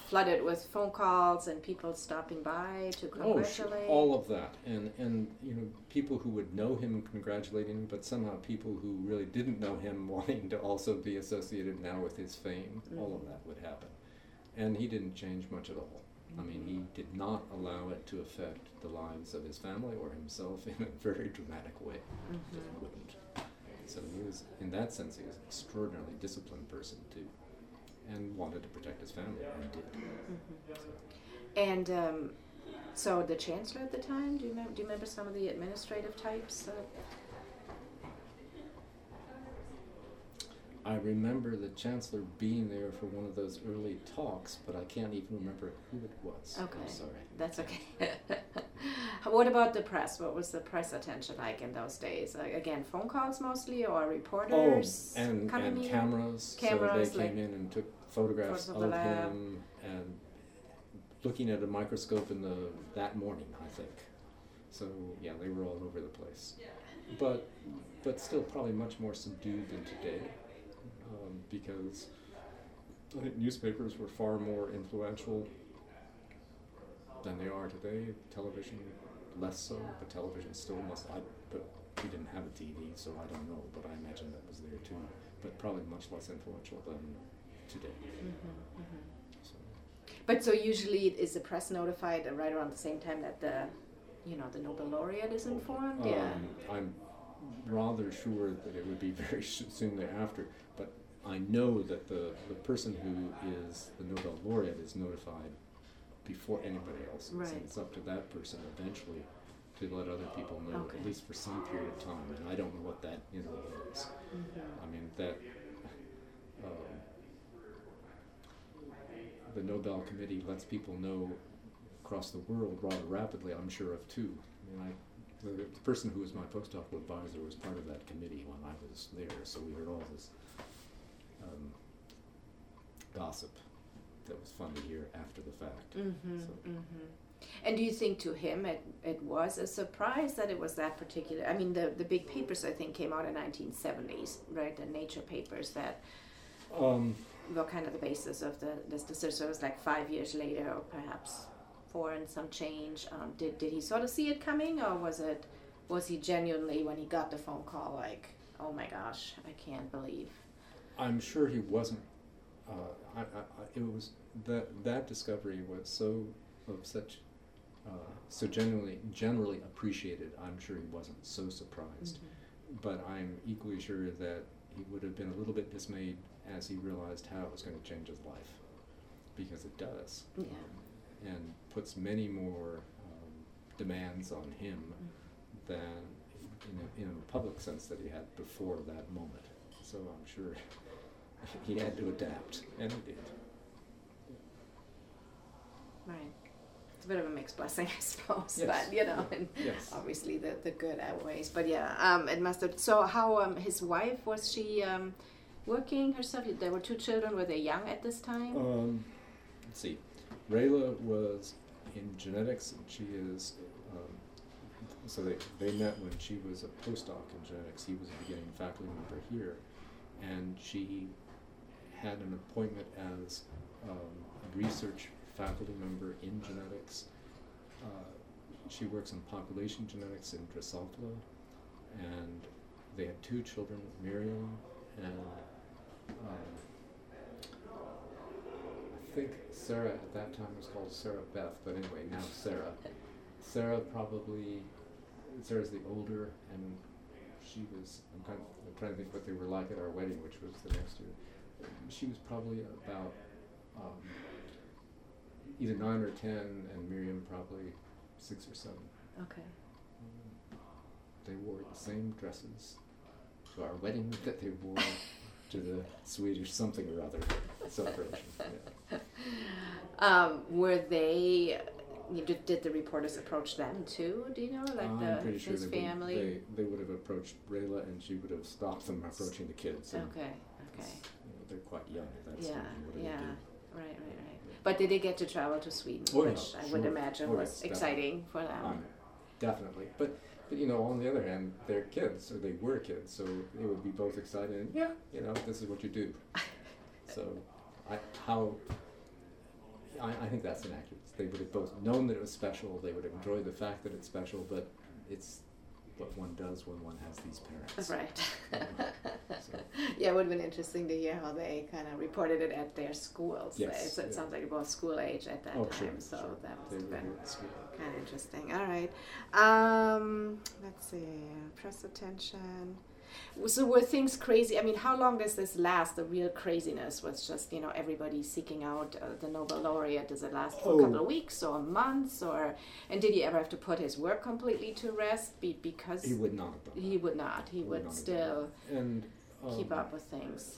Speaker 1: flooded with phone calls and people stopping by to congratulate?
Speaker 2: Oh, all of that, and and you know, people who would know him and congratulating him, but somehow people who really didn't know him wanting to also be associated now with his fame. Mm-hmm. All of that would happen, and he didn't change much at all. Mm-hmm. I mean, he did not allow it to affect the lives of his family or himself in a very dramatic way. Mm-hmm. Just wouldn't. So he was, in that sense, he was an extraordinarily disciplined person too, and wanted to protect his family, and did.
Speaker 1: Mm-hmm. So. And um, so the chancellor at the time, do you remember? Do you remember some of the administrative types? Uh?
Speaker 2: I remember the chancellor being there for one of those early talks, but I can't even remember who it was.
Speaker 1: Okay,
Speaker 2: I'm sorry.
Speaker 1: That's okay. What about the press? What was the press attention like in those days? Uh, again, phone calls mostly, or reporters?
Speaker 2: Oh, and, and
Speaker 1: in?
Speaker 2: cameras.
Speaker 1: Cameras.
Speaker 2: So they came
Speaker 1: like
Speaker 2: in and took photographs of, of him, and looking at a microscope in the that morning, I think. So yeah, they were all over the place. But but still probably much more subdued than today, um, because I think newspapers were far more influential than they are today. Television, less so, but television still must. I, but we didn't have a T V, so I don't know. But I imagine that was there too. But probably much less influential than today.
Speaker 1: Mm-hmm, mm-hmm. So. But so usually is the press notified right around the same time that the, you know, the Nobel laureate is informed?
Speaker 2: Um,
Speaker 1: yeah.
Speaker 2: I'm rather sure that it would be very soon thereafter. But I know that the the person who is the Nobel laureate is notified before anybody else.
Speaker 1: Right.
Speaker 2: So it's up to that person eventually to let other people know,
Speaker 1: okay.
Speaker 2: at least for some period of time. And I don't know what that interval is.
Speaker 1: Mm-hmm.
Speaker 2: I mean, that um, the Nobel Committee lets people know across the world rather rapidly, I'm sure of too. I mean, I, the, the person who was my postdoctoral advisor was part of that committee when I was there, so we heard all this um, gossip that was fun to hear after the fact.
Speaker 1: Mm-hmm,
Speaker 2: so.
Speaker 1: mm-hmm. And do you think to him it, it was a surprise that it was that particular? I mean, the, the big papers, I think, came out in nineteen seventies, right? The Nature papers that
Speaker 2: um,
Speaker 1: were kind of the basis of the this decision. So it was like five years later, or perhaps four and some change. Um, did did he sort of see it coming, or was it was he genuinely, when he got the phone call, like, oh my gosh, I can't believe?
Speaker 2: I'm sure he wasn't. Uh, I, I, I, it was that that discovery was so of such uh, so generally generally appreciated. I'm sure he wasn't so surprised, mm-hmm. but I'm equally sure that he would have been a little bit dismayed as he realized how it was going to change his life, because it does,
Speaker 1: yeah.
Speaker 2: um, and puts many more um, demands on him mm-hmm. than in a, in a public sense that he had before that moment. So I'm sure he had to adapt, and he did.
Speaker 1: Right. It's a bit of a mixed blessing, I suppose.
Speaker 2: Yes.
Speaker 1: But, you know, and
Speaker 2: yes.
Speaker 1: obviously the, the good outweighs. But yeah, um, it must have. So how um, his wife, was she um, working herself? There were two children. Were they young at this time?
Speaker 2: Um, let's see. Rayla was in genetics, and she is. Um, so they they met when she was a postdoc in genetics. He was a beginning faculty member here, and she had an appointment as um, a research faculty member in genetics. Uh, she works in population genetics in Drosophila, and they had two children, Miriam and um, I think Sarah at that time was called Sarah Beth, but anyway, now Sarah. Sarah probably, Sarah's the older, and she was, I'm, kind of, I'm trying to think what they were like at our wedding, which was the next year. She was probably about um, either nine or ten, and Miriam probably six or seven.
Speaker 1: Okay.
Speaker 2: Um, they wore the same dresses to our wedding that they wore to the Swedish something or other celebration. Yeah.
Speaker 1: Um, were they? Did, did the reporters approach them too? Do you know, like
Speaker 2: I'm
Speaker 1: the
Speaker 2: pretty sure
Speaker 1: his
Speaker 2: they
Speaker 1: family?
Speaker 2: Would, they, they would have approached Rayla, and she would have stopped them approaching the kids. And
Speaker 1: okay. Okay.
Speaker 2: You know, they're quite young at that
Speaker 1: yeah.
Speaker 2: stage. What do
Speaker 1: Yeah.
Speaker 2: they do?
Speaker 1: Right. Right. Right. But did they get to travel to Sweden,
Speaker 2: Oh, yeah,
Speaker 1: which I
Speaker 2: sure.
Speaker 1: would imagine
Speaker 2: Oh,
Speaker 1: was
Speaker 2: yes,
Speaker 1: exciting for them?
Speaker 2: Um, definitely. But, but, you know, on the other hand, they're kids, or they were kids, so they would be both excited, and yeah, you know, this is what you do. So, I, how I, I think that's inaccurate. They would have both known that it was special, they would have enjoyed the fact that it's special, but it's what one does when one has these parents.
Speaker 1: Right.
Speaker 2: So.
Speaker 1: Yeah, it would have been interesting to hear how they kind of reported it at their schools.
Speaker 2: Yes,
Speaker 1: So it
Speaker 2: yeah.
Speaker 1: sounds like it was school age at that
Speaker 2: Oh,
Speaker 1: time,
Speaker 2: sure,
Speaker 1: so
Speaker 2: sure.
Speaker 1: that must
Speaker 2: They
Speaker 1: have
Speaker 2: were
Speaker 1: been
Speaker 2: at school.
Speaker 1: kind of interesting. All right. Um, let's see. Press attention. So were things crazy? I mean, how long does this last? The real craziness was just, you know, everybody seeking out uh, the Nobel laureate. Does it last for
Speaker 2: Oh.
Speaker 1: a couple of weeks or months? Or and did he ever have to put his work completely to rest? Be, because
Speaker 2: He would not have done
Speaker 1: he would not. He
Speaker 2: He
Speaker 1: would,
Speaker 2: would not have
Speaker 1: still
Speaker 2: that. And um,
Speaker 1: keep up with things.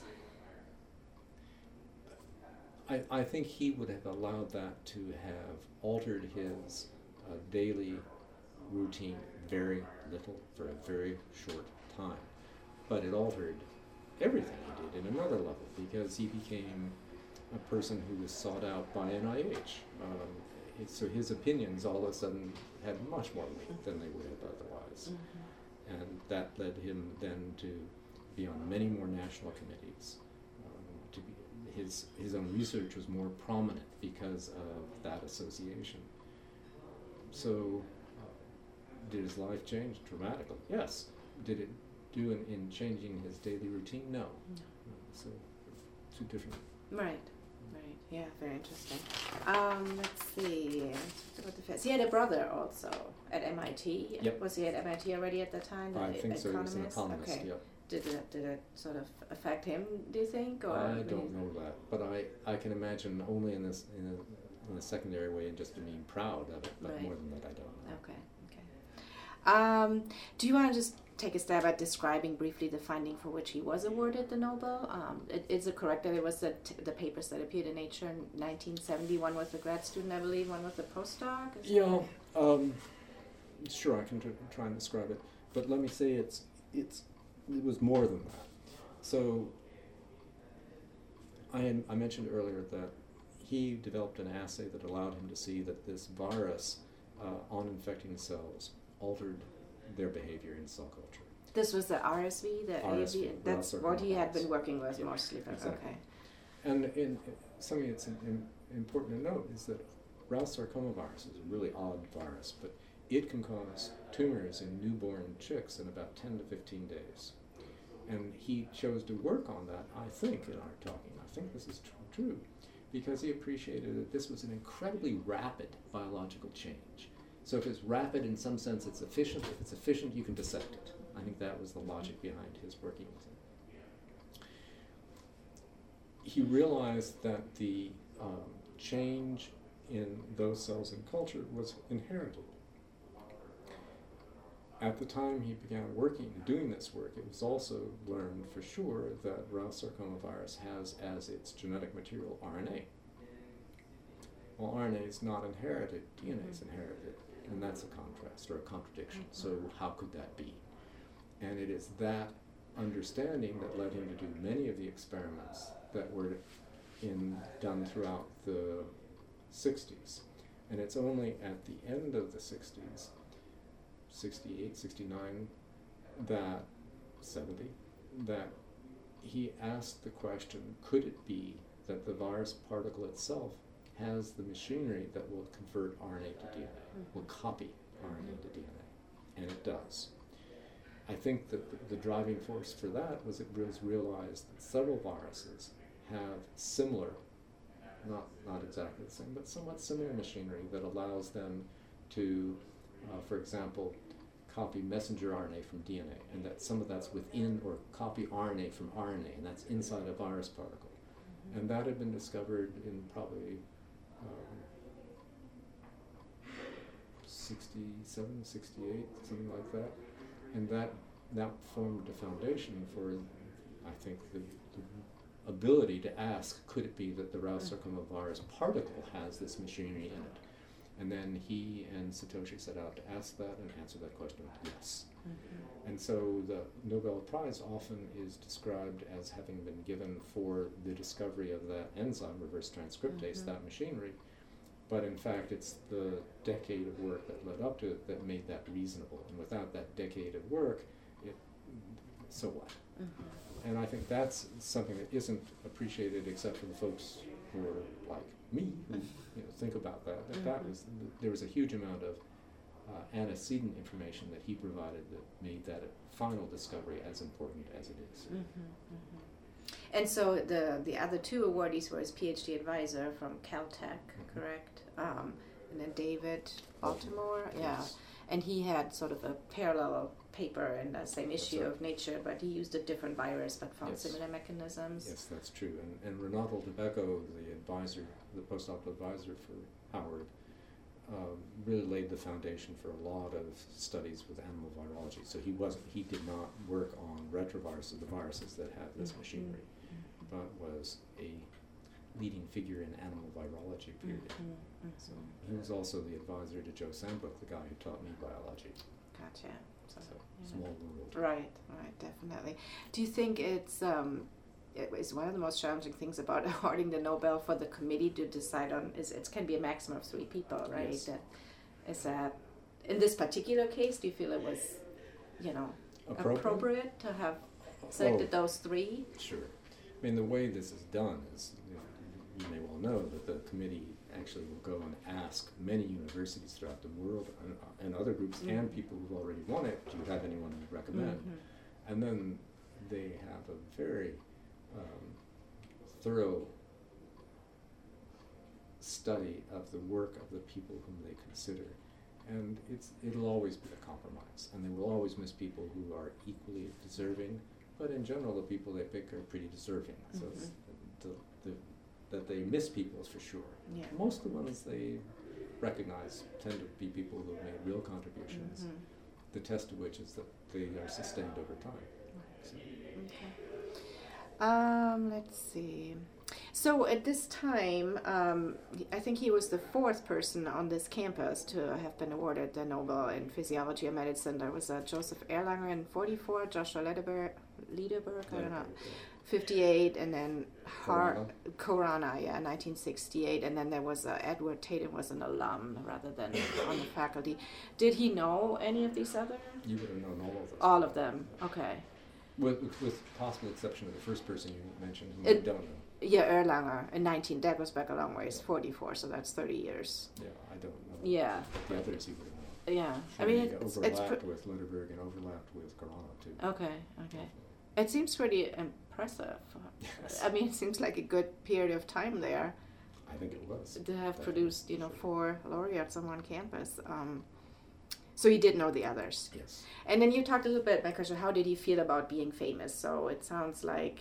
Speaker 2: I, I think he would have allowed that to have altered his uh, daily routine very little for a very short time. But it altered everything he did in another level, because he became a person who was sought out by N I H. Um, it- so his opinions all of a sudden had much more weight than they would have otherwise.
Speaker 1: Mm-hmm.
Speaker 2: And that led him then to be on many more national committees. Um, to be, his, his own research was more prominent because of that association. So, uh, did his life change dramatically? Yes. Did it do in, in changing his daily routine? No.
Speaker 1: No.
Speaker 2: Uh, so, two different.
Speaker 1: Right, right. Yeah, very interesting. Um, let's see. What the first- He had a brother also at M I T.
Speaker 2: Yep.
Speaker 1: Was he at M I T already at the time?
Speaker 2: I
Speaker 1: The
Speaker 2: think so. He was an
Speaker 1: economist?
Speaker 2: economist.
Speaker 1: Okay.
Speaker 2: Yep.
Speaker 1: Did it did it sort of affect him? Do you think? Or
Speaker 2: I don't know that, but I, I can imagine only in this in a, in a secondary way and just to being proud of it. But
Speaker 1: Right.
Speaker 2: more than that, I don't know.
Speaker 1: Okay. Okay. Um, do you want to just take a stab at describing briefly the finding for which he was awarded the Nobel? Um, it, is it correct that it was the, t- the papers that appeared in Nature in nineteen seventy? One was the grad student, I believe, one was the postdoc? Is
Speaker 2: Yeah, um, sure, I can tr- try and describe it, but let me say it's it's it was more than that. So I had, I mentioned earlier that he developed an assay that allowed him to see that this virus uh, on infecting cells altered their behavior in cell culture.
Speaker 1: This was the R S V, the
Speaker 2: R S V,
Speaker 1: A V. That's
Speaker 2: Rauser
Speaker 1: what he had
Speaker 2: virus.
Speaker 1: been working with
Speaker 2: Yeah,
Speaker 1: mostly. But
Speaker 2: exactly.
Speaker 1: okay.
Speaker 2: And in, something that's in, in, important to note is that Rous sarcoma virus is a really odd virus, but it can cause tumors in newborn chicks in about ten to fifteen days. And he chose to work on that, I think, in our talking. I think this is tr- true, because he appreciated that this was an incredibly rapid biological change. So if it's rapid in some sense, it's efficient. If it's efficient, you can dissect it. I think that was the logic behind his working with it. He realized that the um, change in those cells in culture was inherited. At the time he began working, doing this work, it was also learned for sure that Rous sarcoma virus has as its genetic material R N A. Well, R N A is not inherited, D N A is inherited, and that's a contrast or a contradiction. So how could that be? And it is that understanding that led him to do many of the experiments that were in, done throughout the sixties. And it's only at the end of the sixties, sixty-eight, sixty-nine, that, seventy, that he asked the question, could it be that the virus particle itself has the machinery that will convert R N A to D N A, will copy R N A to D N A, and it does. I think that the, the driving force for that was it was realized that several viruses have similar, not, not exactly the same, but somewhat similar machinery that allows them to, uh, for example, copy messenger R N A from D N A, and that some of that's within, or copy R N A from R N A, and that's inside a virus particle. Mm-hmm. And that had been discovered in probably um, sixty-seven, sixty-eight, something like that. And that, that formed the foundation for, I think, the, the ability to ask, could it be that the Rous sarcoma virus particle has this machinery in it? And then he and Satoshi set out to ask that and answer that question with yes. Mm-hmm. And so the Nobel Prize often is described as having been given for the discovery of that enzyme, reverse transcriptase, mm-hmm. that machinery. But in fact, it's the decade of work that led up to it that made that reasonable. And without that decade of work, it, so what? Mm-hmm. And I think that's something that isn't appreciated except for the folks who are like me, who you know, think about that, that, that was, there was a huge amount of uh, antecedent information that he provided that made that final discovery as important as it is.
Speaker 1: Mm-hmm, mm-hmm. And so the the other two awardees were his PhD advisor from Caltech, mm-hmm. correct? Um, and then David Baltimore, yeah.
Speaker 2: Yes.
Speaker 1: And he had sort of a parallel paper in the same issue
Speaker 2: right.
Speaker 1: of Nature, but he used a different virus but found
Speaker 2: Yes.
Speaker 1: similar mechanisms.
Speaker 2: Yes, that's true. And, and Renato Debeco, the advisor, the postdoctoral advisor for Howard, um, really laid the foundation for a lot of studies with animal virology. So he wasn't, he did not work on retroviruses, the viruses that have this mm-hmm. machinery, mm-hmm. but was a leading figure in animal virology, period. Mm-hmm. Mm-hmm. So he was also the advisor to Joe Sandbuck, the guy who taught me biology.
Speaker 1: Gotcha. So,
Speaker 2: so
Speaker 1: yeah.
Speaker 2: small world.
Speaker 1: Right, right, definitely. Do you think it's um, it is one of the most challenging things about awarding the Nobel for the committee to decide on? Is it can be a maximum of three people, right?
Speaker 2: Yes.
Speaker 1: That is that in this particular case? Do you feel it was, you know, appropriate, appropriate to have selected oh, those three?
Speaker 2: Sure. I mean, the way this is done is, you may well know that the committee actually will go and ask many universities throughout the world and, uh, and other groups mm-hmm. and people who've already won it, do you have anyone you recommend? Mm-hmm. And then they have a very um, thorough study of the work of the people whom they consider. And it's, it'll always be a compromise, and they will always miss people who are equally deserving, but in general the people they pick are pretty deserving. Mm-hmm. So it's the, the, that they miss people is for sure. Yeah. Most of the ones they recognize tend to be people who have made real contributions, mm-hmm. the test of which is that they are sustained over time. So.
Speaker 1: Okay. Um, let's see. So at this time, um, I think he was the fourth person on this campus to have been awarded the Nobel in Physiology or Medicine. There was uh, Joseph Erlanger in forty-four, Joshua Lederberg, Lederberg, I don't know, fifty-eight, and then Har Khorana, yeah, nineteen sixty-eight, and then there was uh, Edward Tatum was an alum rather than on the faculty. Did he know any of these other?
Speaker 2: You would have known all of them.
Speaker 1: All of them, okay.
Speaker 2: With, with possible exception of the first person you mentioned, whom
Speaker 1: it,
Speaker 2: I don't know.
Speaker 1: Yeah, Erlanger in nineteen. That was back a long ways, forty-four. So that's thirty years.
Speaker 2: Yeah, I don't know.
Speaker 1: Yeah.
Speaker 2: But the others you would have known.
Speaker 1: Yeah,
Speaker 2: I
Speaker 1: mean
Speaker 2: mean,
Speaker 1: it's,
Speaker 2: overlapped
Speaker 1: it's pr-
Speaker 2: with Lederberg and overlapped with Khorana too.
Speaker 1: Okay, okay. It seems pretty impressive.
Speaker 2: Yes.
Speaker 1: I mean, it seems like a good period of time there.
Speaker 2: I think it was.
Speaker 1: To have
Speaker 2: Definitely.
Speaker 1: produced, you know, four laureates on one campus. Um, so he did know the others.
Speaker 2: Yes.
Speaker 1: And then you talked a little bit, my question, how did he feel about being famous? So it sounds like...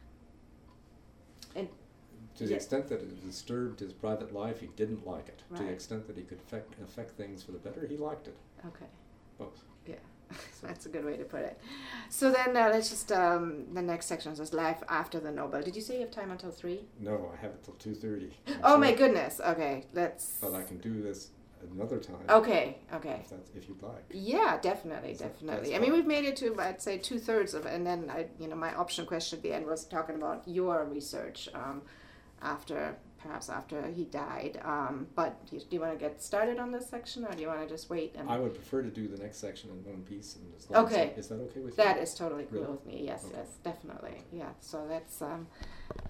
Speaker 1: And
Speaker 2: to the
Speaker 1: yeah.
Speaker 2: extent that it disturbed his private life, he didn't like it.
Speaker 1: Right.
Speaker 2: To the extent that he could affect, affect things for the better, he liked it.
Speaker 1: Okay.
Speaker 2: Both.
Speaker 1: Yeah, that's a good way to put it. So then uh, let's just, um, the next section is life after the Nobel. Did you say you have time until three?
Speaker 2: No, I have it till two thirty.
Speaker 1: Oh sure. My goodness, okay, let's...
Speaker 2: But I can do this another time.
Speaker 1: Okay, okay.
Speaker 2: If, that's, if you'd like.
Speaker 1: Yeah, definitely,
Speaker 2: So
Speaker 1: definitely. I mean, we've made it to, I'd say, two-thirds of it, and then, I, you know, my option question at the end was talking about your research um, after, perhaps after he died. Um, but do you, do you want to get started on this section, or do you want to just wait? And
Speaker 2: I would prefer to do the next section in one piece. And as long
Speaker 1: okay.
Speaker 2: As, is that okay with
Speaker 1: that
Speaker 2: you?
Speaker 1: That is totally cool
Speaker 2: really?
Speaker 1: with me, yes,
Speaker 2: okay.
Speaker 1: yes, definitely. Yeah, so let's, um,